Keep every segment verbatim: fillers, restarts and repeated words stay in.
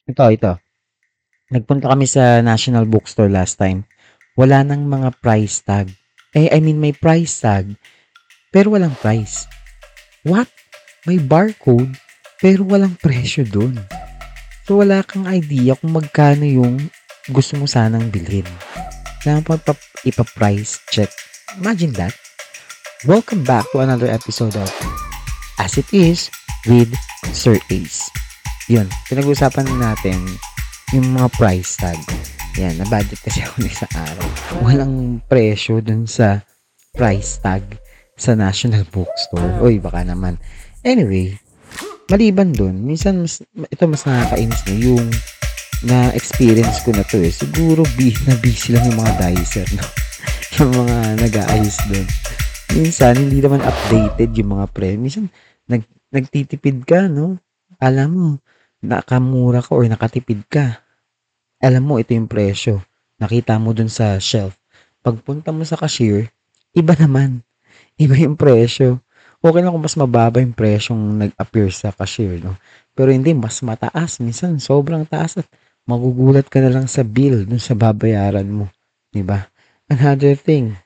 Ito, ito. Nagpunta kami sa National Bookstore last time. Wala nang mga price tag. Eh, I mean, may price tag, pero walang price. What? May barcode, pero walang presyo dun. So, wala kang idea kung magkano yung gusto mo sanang bilhin. Kailangan pa pa- ipa-price check. Imagine that. Welcome back to another episode of As It Is with Sir Ace. Yun, pinag-usapan natin yung mga price tag. Yan, na-budget kasi ako ng isang araw. Walang presyo dun sa price tag sa National Bookstore. Uy, baka naman. Anyway, maliban dun, minsan mas, ito mas nakakainis na yung na-experience ko na to eh. Siguro bi, na busy lang yung mga dicer, no? Yung mga nag-aayos dun. Minsan, hindi naman updated yung mga pre. Minsan, nag, nagtitipid ka, no? Alam mo, nakamura ka or nakatipid ka. Alam mo, ito yung presyo. Nakita mo dun sa shelf. Pagpunta mo sa cashier, iba naman. Iba yung presyo. Okay lang kung mas mababa yung presyong nag-appear sa cashier, no? Pero hindi, mas mataas. Minsan, sobrang taas at magugulat ka na lang sa bill dun sa babayaran mo. Diba? Another thing,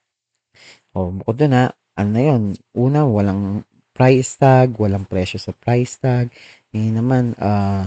oh, bukod dun ha, ano na yun, una, walang price tag, walang presyo sa price tag. Eh naman, ah,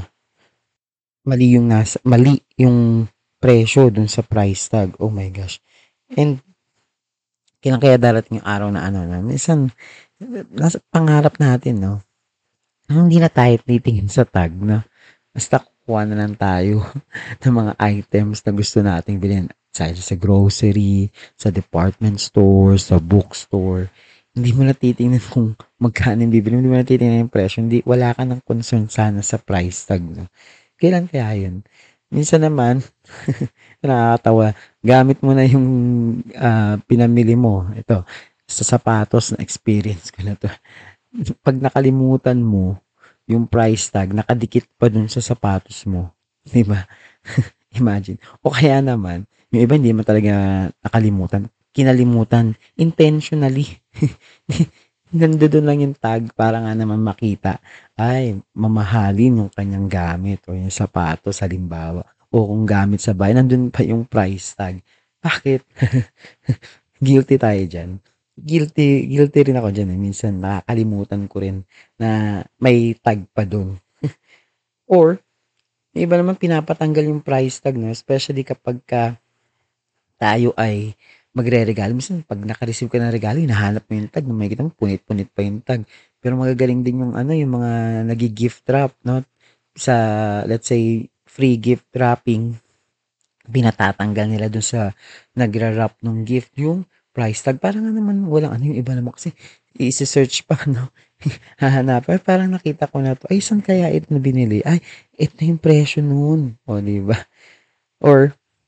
mali yung nasa, mali yung presyo dun sa price tag. Oh my gosh. And kailan kaya darating yung araw na ano na minsan nasa pangarap natin, no? Hindi na tayo titingin sa tag, no? Basta kukuha na lang tayo ng mga items na gusto nating bilhin. Sa, sa grocery, sa department store, sa bookstore. Hindi mo na titingnan kung magkano yung bibili. Hindi mo na titingnan yung presyo. Hindi, wala ka ng concern sana sa price tag, no? Kailan kaya yun? Minsan naman, nakakatawa, gamit mo na yung ah, pinamili mo. Ito, sa sapatos na experience ko na to. Pag nakalimutan mo yung price tag, nakadikit pa dun sa sapatos mo. Di ba? Imagine. O kaya naman, yung iba hindi mo talaga nakalimutan. Kinalimutan. Intentionally. Nandoon lang yung tag para nga naman makita. Ay, mamahalin yung kanyang gamit o yung sapatos halimbawa. O kung gamit sa bahay, nandun pa yung price tag. Bakit? Guilty tayo dyan. Guilty, guilty rin ako dyan eh. Minsan nakakalimutan ko rin na may tag pa dun. Or, may iba naman pinapatanggal yung price tag, no? Especially kapag ka tayo ay magre-regalo. Minsan, pag naka-receive ka ng regalo, hinahanap mo yung tag. May kita mo, punit-punit pa yung tag. Pero magagaling din yung ano, yung mga nagi-gift wrap, no? Sa, let's say, free gift wrapping, pinatatanggal nila dun sa nagra-wrap ng gift yung price tag. Parang nga naman walang ano yung iba naman kasi i-search pa, no? Hahanapin. Parang nakita ko na to. Ay, saan kaya ito na binili? Ay, ito yung presyo nun. O, di ba? Or,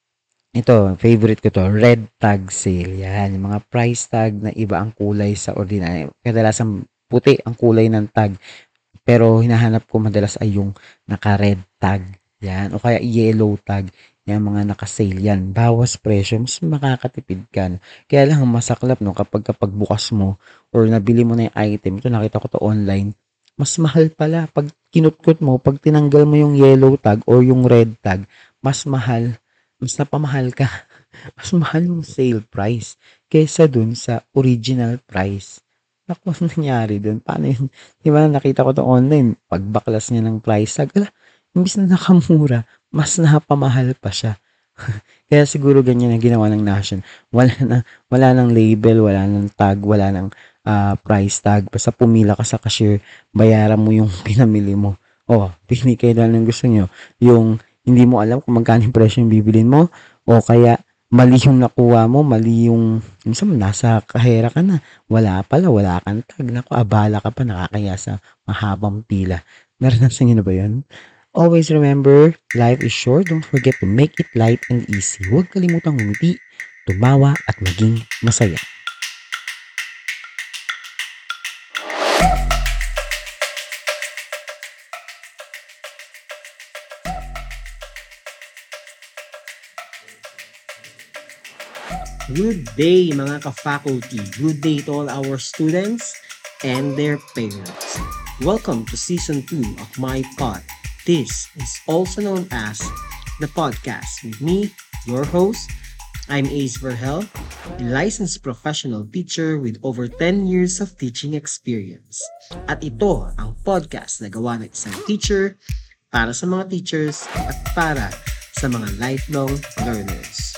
ito, favorite ko to, red tag sale. Yan, yung mga price tag na iba ang kulay sa ordinary. Kadalasan puti ang kulay ng tag. Pero hinahanap ko madalas ay yung naka-red tag. Yan. O kaya yellow tag. Yan, mga naka-sale yan. Bawas presyo. Mas makakatipid ka. No? Kaya lang masaklap, no? Kapag kapag bukas mo or nabili mo na yung item. Ito, nakita ko to online. Mas mahal pala. Pag kinutkot mo, pag tinanggal mo yung yellow tag or yung red tag, mas mahal. Mas napamahal ka. Mas mahal yung sale price kaysa dun sa original price. Naku, ano nangyari dun? Paano yun? Di ba, nakita ko to online. Pagbaklas niya ng price tag, ala, imbis na nakamura, mas napamahal pa siya. Kaya siguro ganyan ang ginawa ng Nation. Wala na, wala nang label, wala nang tag, wala nang ah, price tag. Basta pumila ka sa cashier, bayaran mo yung pinamili mo. Oh, pili kayo lang ng gusto nyo. Yung hindi mo alam kung magkano yung presyo yung bibilin mo, o kaya mali yung nakuha mo, mali yung, minsan nasa kahera ka na, wala pala, wala kang tag. Naku, abala ka pa, nakakaya sa mahabang pila. Naranasan niyo na ba yun? Always remember, life is short. Don't forget to make it light and easy. Huwag kalimutang ngumiti, tumawa, at maging masaya. Good day mga ka-faculty. Good day to all our students and their parents. Welcome to Season two of my pod, This is also known as the podcast with me, your host. I'm Ace Verhel, a licensed professional teacher with over ten years of teaching experience. At ito ang podcast na gawa ng isang teacher para sa mga teachers at para sa mga lifelong learners.